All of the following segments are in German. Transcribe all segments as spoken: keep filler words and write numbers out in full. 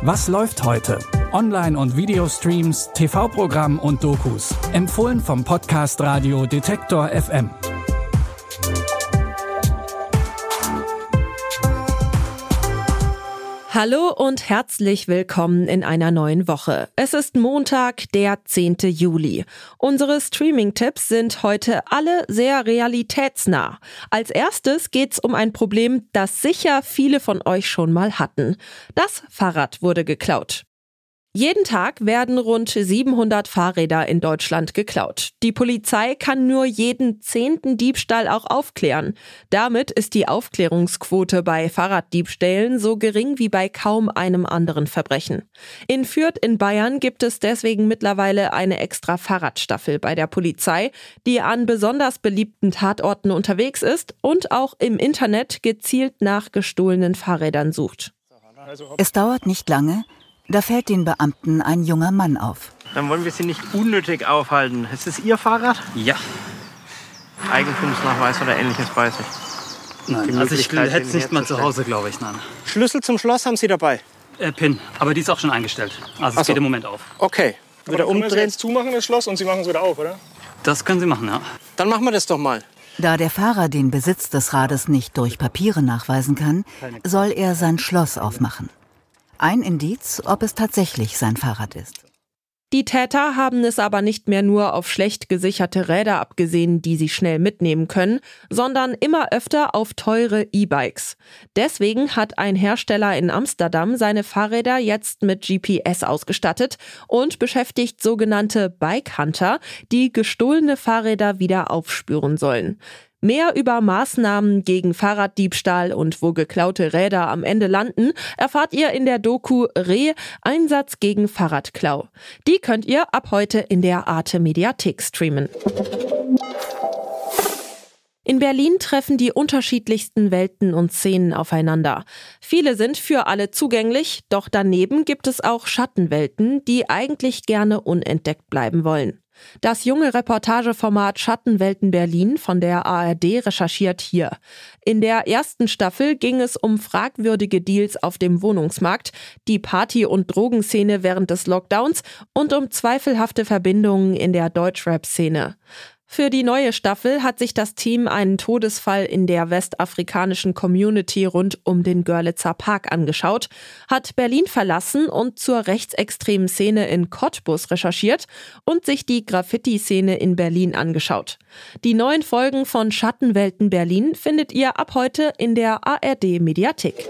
Was läuft heute? Online- und Videostreams, T V-Programm und Dokus. Empfohlen vom Podcast Radio Detektor F M. Hallo und herzlich willkommen in einer neuen Woche. Es ist Montag, der zehnten Juli. Unsere Streaming-Tipps sind heute alle sehr realitätsnah. Als erstes geht's um ein Problem, das sicher viele von euch schon mal hatten. Das Fahrrad wurde geklaut. Jeden Tag werden rund siebenhundert Fahrräder in Deutschland geklaut. Die Polizei kann nur jeden zehnten Diebstahl auch aufklären. Damit ist die Aufklärungsquote bei Fahrraddiebstählen so gering wie bei kaum einem anderen Verbrechen. In Fürth in Bayern gibt es deswegen mittlerweile eine extra Fahrradstaffel bei der Polizei, die an besonders beliebten Tatorten unterwegs ist und auch im Internet gezielt nach gestohlenen Fahrrädern sucht. Es dauert nicht lange. Da fällt den Beamten ein junger Mann auf. Dann wollen wir Sie nicht unnötig aufhalten. Ist es Ihr Fahrrad? Ja. Eigentumsnachweis oder ähnliches weiß ich. Nein, also ich hätte es nicht mal zu Hause, glaube ich, nein. Schlüssel zum Schloss haben Sie dabei? Äh, PIN, aber die ist auch schon eingestellt. Also es so. geht im Moment auf. Okay. Wieder umdrehen. Können Sie jetzt zumachen, das Schloss, und Sie machen es wieder auf, oder? Das können Sie machen, ja. Dann machen wir das doch mal. Da der Fahrer den Besitz des Rades nicht durch Papiere nachweisen kann, soll er sein Schloss aufmachen. Ein Indiz, ob es tatsächlich sein Fahrrad ist. Die Täter haben es aber nicht mehr nur auf schlecht gesicherte Räder abgesehen, die sie schnell mitnehmen können, sondern immer öfter auf teure E-Bikes. Deswegen hat ein Hersteller in Amsterdam seine Fahrräder jetzt mit G P S ausgestattet und beschäftigt sogenannte Bike Hunter, die gestohlene Fahrräder wieder aufspüren sollen. Mehr über Maßnahmen gegen Fahrraddiebstahl und wo geklaute Räder am Ende landen, erfahrt ihr in der Doku Reh – Einsatz gegen Fahrradklau. Die könnt ihr ab heute in der Arte Mediathek streamen. In Berlin treffen die unterschiedlichsten Welten und Szenen aufeinander. Viele sind für alle zugänglich, doch daneben gibt es auch Schattenwelten, die eigentlich gerne unentdeckt bleiben wollen. Das junge Reportageformat Schattenwelten Berlin von der A R D recherchiert hier. In der ersten Staffel ging es um fragwürdige Deals auf dem Wohnungsmarkt, die Party- und Drogenszene während des Lockdowns und um zweifelhafte Verbindungen in der Deutschrap-Szene. Für die neue Staffel hat sich das Team einen Todesfall in der westafrikanischen Community rund um den Görlitzer Park angeschaut, hat Berlin verlassen und zur rechtsextremen Szene in Cottbus recherchiert und sich die Graffiti-Szene in Berlin angeschaut. Die neuen Folgen von Schattenwelten Berlin findet ihr ab heute in der A R D Mediathek.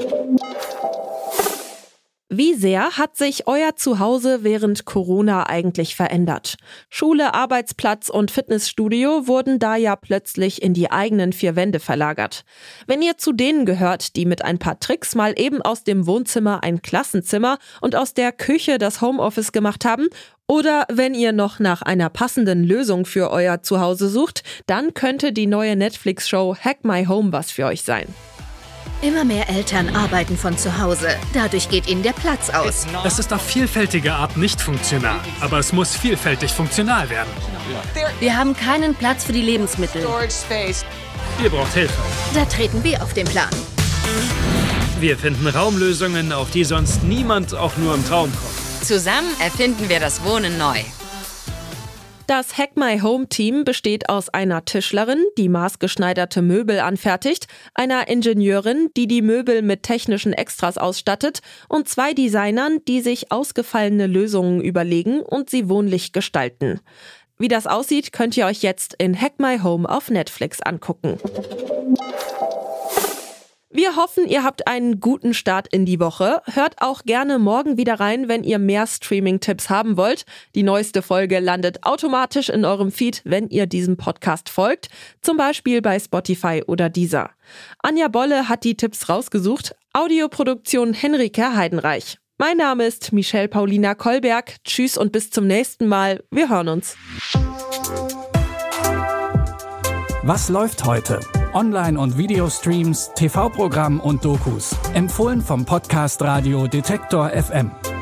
Wie sehr hat sich euer Zuhause während Corona eigentlich verändert? Schule, Arbeitsplatz und Fitnessstudio wurden da ja plötzlich in die eigenen vier Wände verlagert. Wenn ihr zu denen gehört, die mit ein paar Tricks mal eben aus dem Wohnzimmer ein Klassenzimmer und aus der Küche das Homeoffice gemacht haben, oder wenn ihr noch nach einer passenden Lösung für euer Zuhause sucht, dann könnte die neue Netflix-Show Hack My Home was für euch sein. Immer mehr Eltern arbeiten von zu Hause. Dadurch geht ihnen der Platz aus. Es ist auf vielfältige Art nicht funktional, aber es muss vielfältig funktional werden. Wir haben keinen Platz für die Lebensmittel. Ihr braucht Hilfe. Da treten wir auf den Plan. Wir finden Raumlösungen, auf die sonst niemand auch nur im Traum kommt. Zusammen erfinden wir das Wohnen neu. Das Hack My Home Team besteht aus einer Tischlerin, die maßgeschneiderte Möbel anfertigt, einer Ingenieurin, die die Möbel mit technischen Extras ausstattet und zwei Designern, die sich ausgefallene Lösungen überlegen und sie wohnlich gestalten. Wie das aussieht, könnt ihr euch jetzt in Hack My Home auf Netflix angucken. Wir hoffen, ihr habt einen guten Start in die Woche. Hört auch gerne morgen wieder rein, wenn ihr mehr Streaming-Tipps haben wollt. Die neueste Folge landet automatisch in eurem Feed, wenn ihr diesem Podcast folgt. Zum Beispiel bei Spotify oder Deezer. Anja Bolle hat die Tipps rausgesucht. Audioproduktion Henrike Heidenreich. Mein Name ist Michelle Paulina Kolberg. Tschüss und bis zum nächsten Mal. Wir hören uns. Was läuft heute? Online- und Videostreams, T V-Programm und Dokus. Empfohlen vom Podcast Radio Detektor F M.